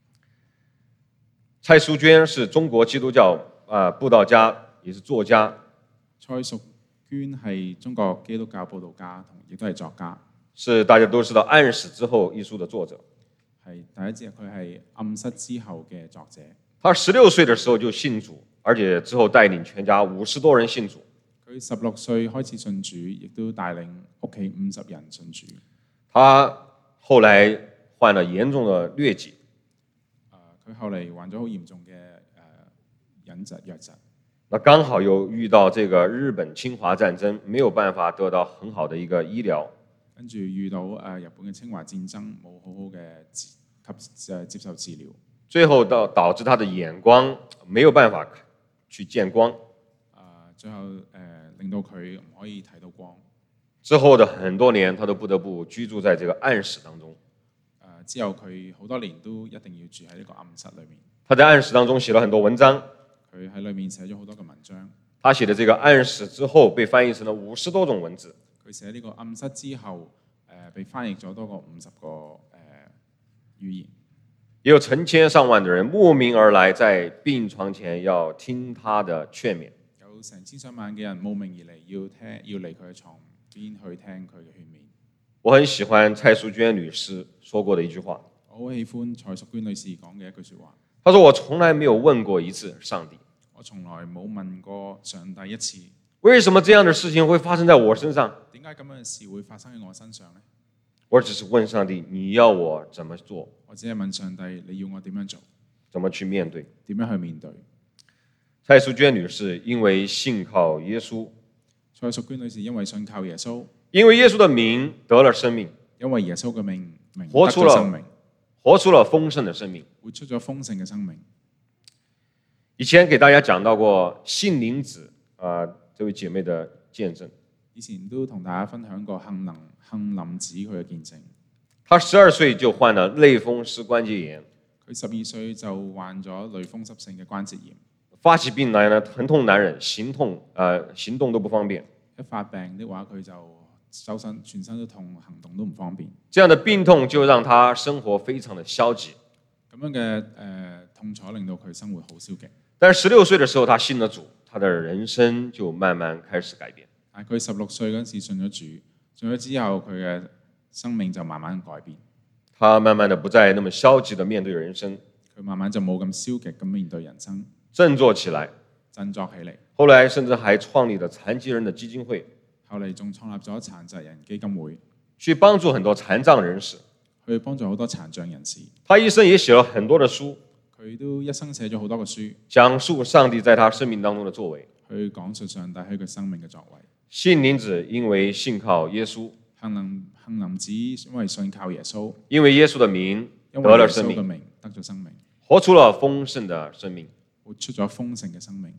蔡淑娟是中國基督教啊佈道家，也是作家。 蔡淑娟係中國基督教佈道家，同亦都係作家。 是大家都知道《暗死之後》一書的作者。 係大家知佢係暗室之後嘅作者。 他十六歲的時候就信主，而且之後帶領全家五十多人信主。 佢十六歲開始信主，亦都帶領屋企五十人信主。 他後來患了嚴重的瘧疾。 佢後嚟患咗好嚴重嘅誒隱疾瘧疾。 那剛好又遇到這個日本侵華戰爭，沒有辦法得到很好的一個醫療。 跟住遇到誒日本嘅侵華戰爭，冇好好嘅及誒接受治療。 最後導導致他的眼光沒有辦法去見光。 誒最後誒、呃、令到佢唔可以睇到光。 之後的很多年，他都不得不居住在這個暗室當中。 之後佢好多年都一定要住喺呢個暗室裏面。 他在暗室當中寫了很多文章。 佢喺裏面寫咗好多嘅文章。 他寫的這個暗室之後被翻譯成了五十多種文字。 佢寫呢個暗室之後，誒、呃、被翻譯咗多過五十個誒、呃、語言。 也有成千上萬的人慕名而來，在病床前要聽他的勸勉。 有成千上萬嘅人慕名而嚟，要聽要嚟佢嘅床邊去聽佢嘅勸勉。 我很喜歡蔡淑娟女士說過的一句話。 我好喜歡蔡淑娟女士講嘅一句説話。 她說：我從來沒有問過一次上帝， 我從來冇問過上帝一次， 為什麼這樣的事情會發生在我身上？ 點解咁樣嘅事會發生喺我身上呢？ 我只是問上帝，你要我怎麼做？ 我只係問上帝，你要我點樣做？ 怎麼去面對？ 點樣去面對？ 蔡淑娟女士因為信靠耶穌， 蔡淑娟女士因為信靠耶穌， 因為耶穌的名得了生命， 因為耶穌嘅名名活出得咗生命， 活出了豐盛的生命， 活出咗豐盛嘅生命。 以前給大家講到過杏林子啊、呃，這位姐妹的見證。 以前都同大家分享過杏林杏林子佢嘅見證。 她十二歲就患了類風濕關節炎， 佢十二歲就患咗類風濕性嘅關節炎。 發起病來呢，疼痛難忍，行動啊、呃、行動都不方便。 一發病的話，佢就周身全身都痛，行動都唔方便。 這樣的病痛就讓她生活非常的消極。 咁樣嘅誒、呃、痛楚令到佢生活好消極。 但是十六歲的時候，她信了主，她的人生就慢慢開始改變。 但佢十六歲嗰陣時信咗主，信咗之後佢嘅生命就慢慢改變。 她慢慢的不再那麼消極的面對人生， 佢慢慢就冇咁消極咁面對人生， 振作起來， 振作起嚟。 後來甚至還創立了殘疾人的基金會， 後嚟仲創立咗殘疾人基金會， 去幫助很多殘障人士， 去幫助好多殘障人士。 他一生也寫了很多的書， 佢都一生寫咗好多個書， 講述上帝在他生命當中的作為， 去講述上帝喺佢生命嘅作為。 杏林子因為信靠耶穌， 杏林杏林子因為信靠耶穌， 因為耶穌的名因為耶得了生命， 穌嘅名得咗生命， 活出了豐盛的生命， 活出咗豐盛嘅生命。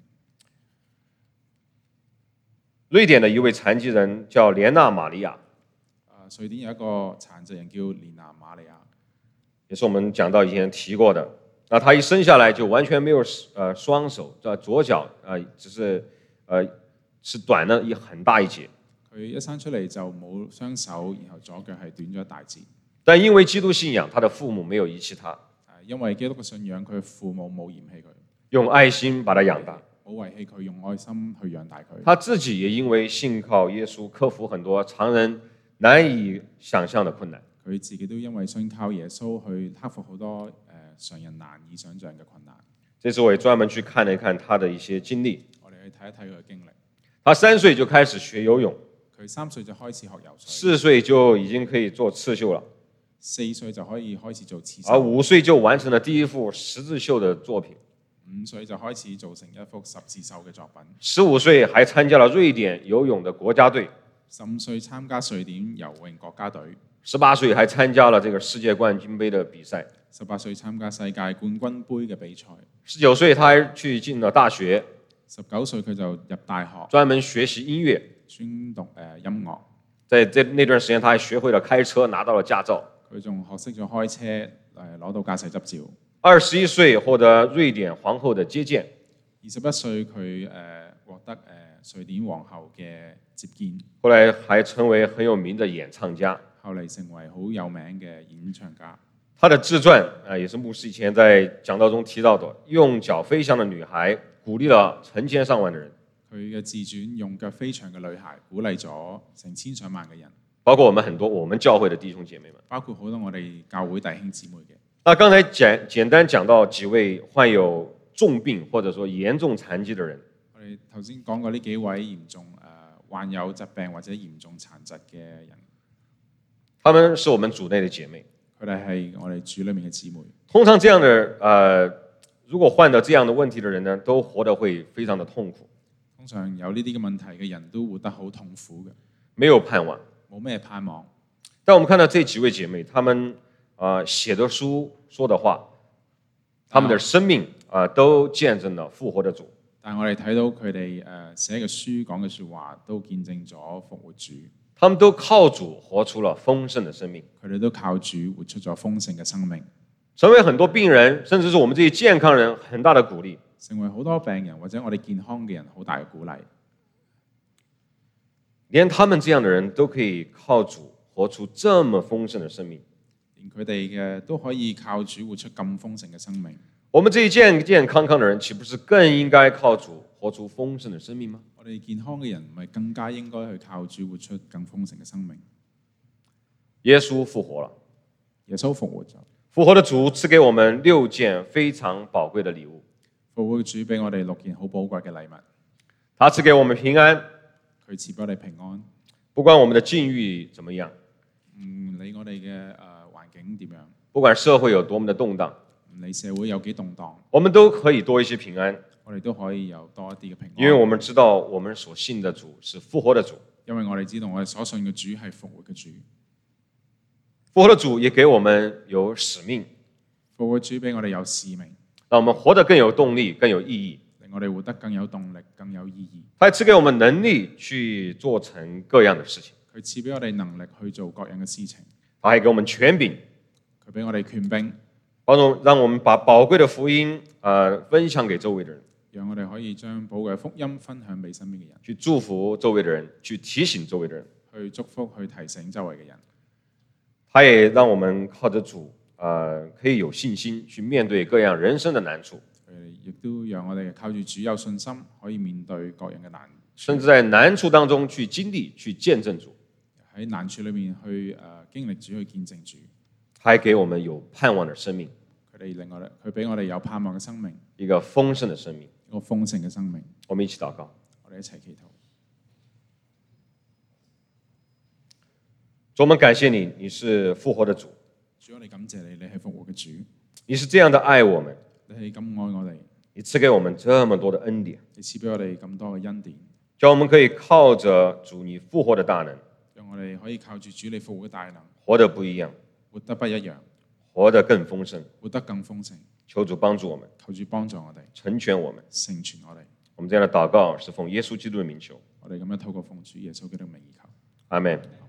瑞典的一位殘疾人叫蓮娜瑪利亞， 啊，瑞典有一個殘疾人叫蓮娜瑪利亞， 也是我們講到以前提過的。那他一生下來就完全沒有呃雙手，在左腳啊，只是呃是短了一很大一截。 佢一生出嚟就冇雙手，然後左腳係短咗一大截。 但因為基督信仰，他的父母沒有遺棄他， 因為基督嘅信仰，佢父母冇嫌棄佢， 用愛心把他養大。 冇遺棄佢，用愛心去養大佢。 他自己也因為信靠耶穌，克服很多常人難以想象的困難。 佢自己都因為信靠耶穌去克服好多誒、呃、常人難以想像嘅困難。 這次我也專門去看了一看他的一些經歷。 我哋去睇一睇佢嘅經歷。 他三歲就開始學游泳， 佢三歲就開始學游水， 四歲就已經可以做刺繡了， 四歲就可以開始做刺繡， 而五歲就完成了第一幅十字繡的作品。 五歲就開始做成一幅十字繡嘅作品。 十五歲還參加了瑞典游泳的國家隊。 十五歲參加瑞典游泳國家隊。 十八歲還參加了這個世界冠軍杯的比賽。 十八歲參加世界冠軍杯嘅比賽。 十九歲他還去進了大學。 十九歲佢就入大學， 專門學習音樂， 專讀誒音樂。 在這那段時間，他還學會了開車，拿到了駕照。 佢仲學識咗開車，誒攞到駕駛執照。 二十一歲獲得瑞典皇后的接見。 二十一歲佢誒獲得誒瑞典皇后嘅接見。 後來還成為很有名的演唱家。 後嚟成為好有名嘅演唱家。 他的自傳啊，也是牧師以前在講道中提到的，用腳飛翔的女孩鼓勵了成千上萬的人。 佢嘅自傳用腳飛翔嘅女孩鼓勵咗成千上萬嘅人， 包括我們很多我們教會的弟兄姐妹們， 包括好多我哋教會弟兄姊妹嘅。 那剛才簡簡單講到幾位患有重病或者說嚴重殘疾的人。 我哋頭先講過呢幾位嚴重誒、呃、患有疾病或者嚴重殘疾嘅人， 他們是我們主內的姐妹， 佢哋係我哋主裏面嘅姊妹。 通常這樣的呃，如果患得這樣的問題的人呢，都活得會非常的痛苦。 通常有呢啲嘅問題嘅人都活得好痛苦嘅， 沒有盼望， 冇咩盼望。 但我們看到這幾位姐妹，她們啊、呃、寫的書說的話，她們的生命啊、呃、都見證了復活的主。 但係我哋睇到佢哋誒寫嘅書講嘅説話，都見證咗復活主。 他們都靠主活出了豐盛的生命， 佢哋都靠主活出咗豐盛嘅生命， 成為很多病人，甚至是我們這些健康人很大的鼓勵。 成為好多病人或者我哋健康嘅人好大嘅鼓勵。 連他們這樣的人都可以靠主活出這麼豐盛的生命， 連佢哋嘅都可以靠主活出咁豐盛嘅生命。 我們這些健健康康的人，豈不是更應該靠主活出豐盛的生命嗎？ 我哋健康嘅人唔係更加應該去靠主活出更豐盛嘅生命。 耶穌復活了， 耶穌復活咗，復活的主賜給我們六件非常寶貴的禮物。 復活主俾我哋六件好寶貴嘅禮物。 他賜給我們平安， 佢賜俾我哋平安， 不管我們的境遇怎麼樣， 唔理我哋嘅誒環境點樣， 不管社會有多麼的動盪， 唔理社會有幾動盪， 我們都可以多一些平安。 我哋都可以有多一啲嘅平安， 因為我們知道我們所信的主是復活的主。 因為我哋知道我哋所信嘅主係復活嘅主。 復活的主也給我們有使命， 復活主俾我哋有使命， 讓我們活得更有動力、更有意義， 令我哋活得更有動力、更有意義。 他賜給我們能力去做成各樣的事情， 佢賜俾我哋能力去做各樣嘅事情。 他還給我們權柄， 佢俾我哋權柄， 幫助讓我們把寶貴的福音呃分享給周圍的人， 讓我哋可以將寶貴嘅福音分享俾身邊嘅人， 去祝福周圍的人，去提醒周圍的人， 去祝福、去提醒周圍嘅人。 他也讓我們靠着主，呃，可以有信心去面對各樣人生的難處。 亦都讓我哋靠住主有信心，可以面對各樣嘅難處， 甚至在難處當中去經歷、去見證主。 喺難處裏面去誒、呃、經歷主，去見證主。 他還給我們有盼望的生命。 佢哋令我哋，佢俾我哋有盼望嘅生命， 一個豐盛的生命， 一個豐盛嘅生命。 我們一起禱告， 我哋一齊祈禱。 主，我們感謝你，你是復活的主。 主，我哋感謝你，你係復活嘅主。 你是這樣的愛我們， 你係咁愛我哋， 你賜給我們這麼多的恩典， 你賜俾我哋咁多嘅恩典， 叫我們可以靠着主你復活的大能， 讓我哋可以靠住主你復活嘅大能， 活得不一樣， 活得不一樣， 活得更豐盛， 活得更豐盛。 求主幫助我們， 求主幫助我哋， 成全我們， 成全我哋。 我們這樣的禱告是奉耶穌基督的名求， 我哋咁樣透過奉主耶穌基督嘅名而求。 阿們。